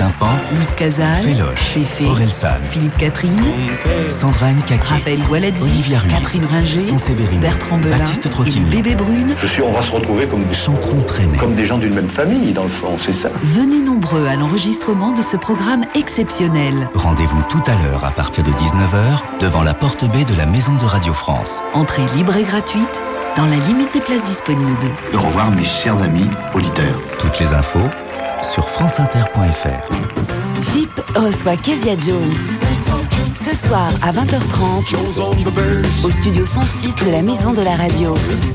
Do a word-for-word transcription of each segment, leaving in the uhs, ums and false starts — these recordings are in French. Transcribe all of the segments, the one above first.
Tympan, Luz Casal, Féloche, Féfé, Orelsan, Philippe Catherine, Sandra Nkaki, Raphaël Gualadzi, Olivia Ruiz, Catherine Ringer, Sanséverine, Bertrand Belin Baptiste et Trottini. les bébés brunes. Je suis, on va se retrouver comme des, Chanteront traîner. comme des gens d'une même famille, dans le fond, c'est ça. Venez nombreux à l'enregistrement de ce programme exceptionnel. Rendez-vous tout à l'heure à partir de dix-neuf heures devant la porte B de la Maison de Radio France. Entrée libre et gratuite, dans la limite des places disponibles. Au revoir mes chers amis auditeurs. Toutes les infos sur franceinter point f r. F I P reçoit Kezia Jones. Ce soir à vingt heures trente, au studio cent six de la Maison de la Radio.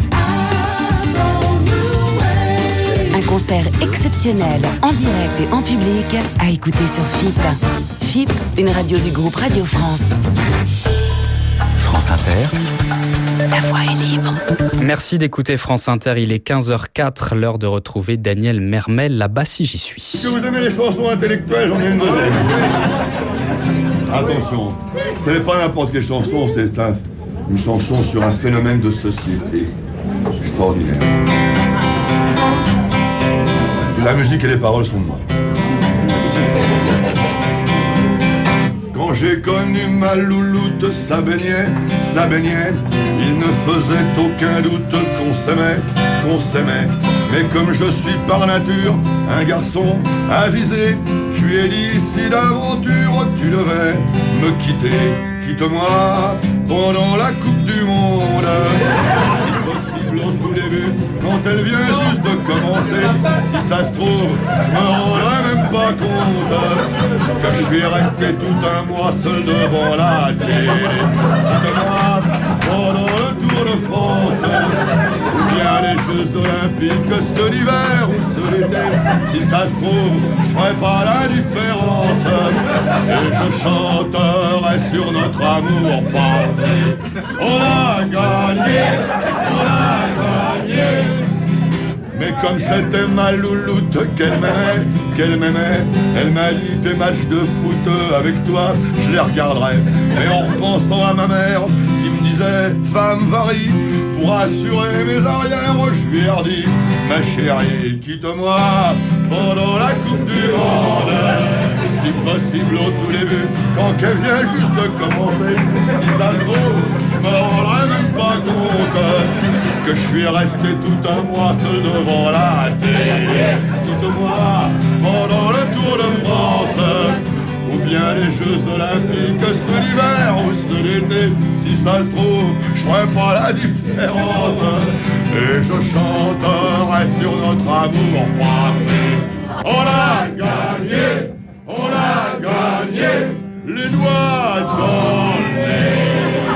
Un concert exceptionnel, en direct et en public, à écouter sur F I P. F I P, une radio du groupe Radio France. France Inter. La voix est libre. Merci d'écouter France Inter, il est quinze heures quatre, l'heure de retrouver Daniel Mermel, là-bas si j'y suis. Si vous aimez les chansons intellectuelles, j'en ai une deuxième. Attention, ce n'est pas n'importe quelle chanson, c'est un, une chanson sur un phénomène de société extraordinaire. La musique et les paroles sont de moi. Quand j'ai connu ma louloute, ça baignait, ça baignait. Il ne faisait aucun doute qu'on s'aimait, qu'on s'aimait. Mais comme je suis par nature un garçon avisé, je lui ai dit si d'aventure tu devais me quitter, quitte-moi pendant la Coupe du Monde. Si possible au tout début, quand elle vient juste de commencer, si ça se trouve, je me rendrai même pas compte que je suis resté tout un mois seul devant la télé. Quitte-moi pendant le Tour de France, ou bien les Jeux Olympiques, ceux d'hiver ou ceux d'été. Si ça se trouve, je ferai pas la différence et je chanterai sur notre amour passé. On a gagné, on a gagné. Mais comme c'était ma louloute qu'elle m'aimait, qu'elle m'aimait, elle m'a dit des matchs de foot avec toi, je les regarderai. Mais en repensant à ma mère qui me disait femme varie, pour assurer mes arrières, je lui ai redit ma chérie, quitte-moi pendant la Coupe du Monde. Si possible au tout début, quand qu'elle vient juste de commencer, si ça se trouve, je me rendrai même pas compte que je suis resté tout un mois seul devant la télé. Quitte-moi pendant le Tour de France, ou bien les Jeux Olympiques, ceux d'hiver ou ceux d'été. Si ça se trouve, je ferai pas la différence et je chanterai sur notre amour passé. On a gagné, on a gagné, les doigts dans le nez.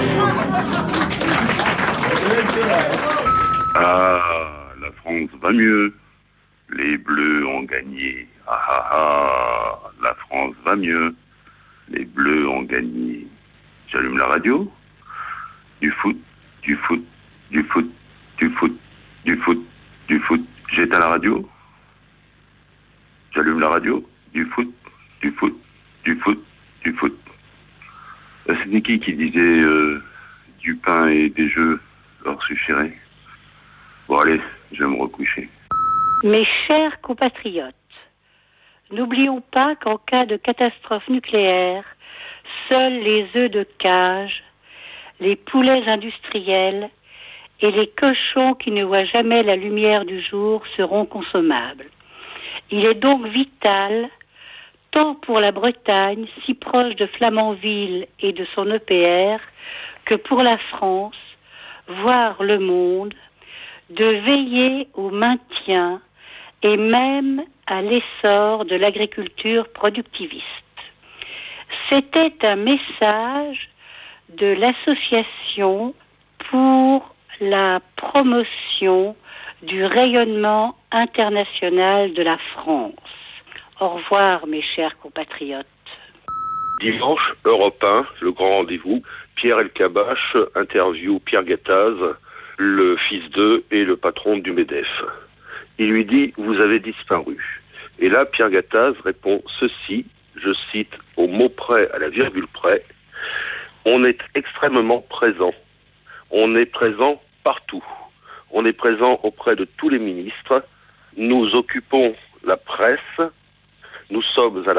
Ah, la France va mieux. Les Bleus ont gagné. Ah ah ah, la France va mieux. Les Bleus ont gagné. J'allume la radio. Du foot, du foot, du foot, du foot, du foot, du foot. J'éteins la radio. J'allume la radio. Du foot, du foot, du foot, du foot. C'était qui qui disait euh, du pain et des jeux leur suffirait? Bon allez, je vais me recoucher. Mes chers compatriotes, n'oublions pas qu'en cas de catastrophe nucléaire, seuls les œufs de cage, les poulets industriels et les cochons qui ne voient jamais la lumière du jour seront consommables. Il est donc vital, tant pour la Bretagne, si proche de Flamanville et de son E P R, que pour la France, voire le monde, de veiller au maintien et même à l'essor de l'agriculture productiviste. C'était un message de l'Association pour la promotion du rayonnement international de la France. Au revoir mes chers compatriotes. Dimanche, Europe un, le grand rendez-vous. Pierre Elkabbach interview Pierre Gattaz, le fils d'eux et le patron du MEDEF. Il lui dit « Vous avez disparu ». Et là, Pierre Gattaz répond ceci, je cite au mot près, à la virgule près, « On est extrêmement présent. On est présent partout. On est présent auprès de tous les ministres. Nous occupons la presse. Nous sommes à la